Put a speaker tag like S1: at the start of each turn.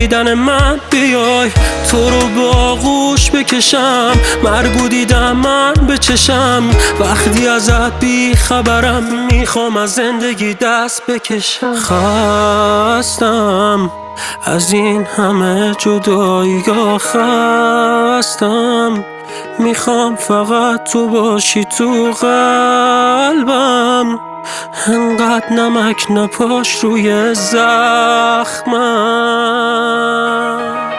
S1: دیدن من بیای تو رو با آغوش بکشم، مرگو دیدم من به چشم، وقتی ازت بی خبرم میخوام از زندگی دست بکشم. خستم از این همه جدایی ها، خستم میخوام فقط تو باشی تو قلبم، انقدر نمک نپاش روی زخمم.